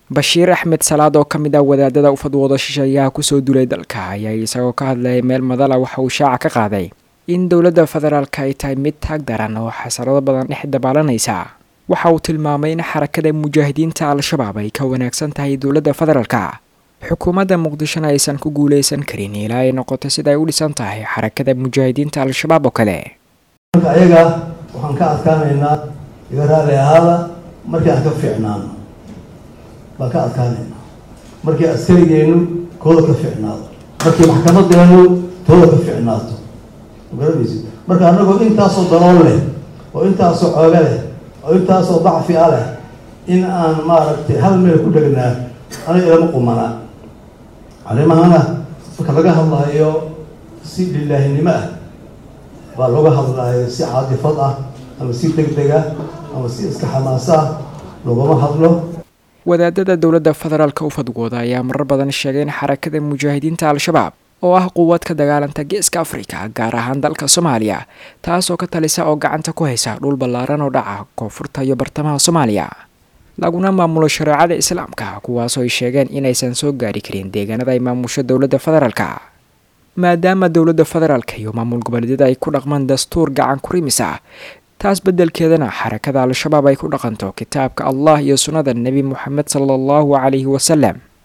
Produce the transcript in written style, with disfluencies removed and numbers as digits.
Bashiir Axmed Salaad oo ka mid ah wadaadada u fadwooda shisheeyaha kusoo duulay dalka ayaa isagoo ka hadlayay meel madala waxa uu shaaca ka qaaday in dowladda federaalka ay tahay mid taag daran oo xasarado badan dhex dabaalanaysa. waxa uu tilmaamay in xarakada mujaahidiinta al-shabaab ay ka wanaagsan tahay dowladda federaalka. xukuumadda muqdishona aysan ku guuleysan karin ilaa ay noqoto sida ay u dhisan tahay xarakada mujaahidiinta al-shabaab oo kale. ayaga waxaan ka adkaanaynaa iga raali ahaada markii aan ka fiicnaano baan ka adkaanaynaa markii askarigeenu kooda ka fiicnaado markii maxkamadeenu tooda ka fiicnaato garanaysid marka annagoo intaasoo dalool leh oo intaasoo xooga leh oo intaasoo dacfi ah leh in aan maaragtay hal meel ku dhegnaa aniga ilama qumanaa arrimahana marka laga hadlayo si lilaahinimo ah baa looga hadlayo si caadifad ah ama si degdeg ah ama si iska xamaas ah loogama hadlo. wadaadada dowladda federaalka u fadwooda ayaa marar badan sheegay in xarakada mujaahidiinta al-shabaab oo ah quwad ka dagaalanta geeska Afrika gaar ahaan dalka Soomaaliya taasoo ka talisa oo gacanta ku haysa dhul ballaaran oo dhaca koonfurta iyo bartamaha Soomaaliya laguna maamulo shariicada islaamka kuwaas oo ay sheegeen inaysan soo gaari karin deegaanada ay maamusho dowladda federaalka. maadaama dowladda federaalka iyo maamul goboleedyada ay ku dhaqmaan dastuur gacan ku rimis ah taas bedelkeedana xarakada al-shabaab ay ku dhaqanto kitaabka Allah iyo sunnada Nabi Muhammad sallallahu alayhi wa sallam.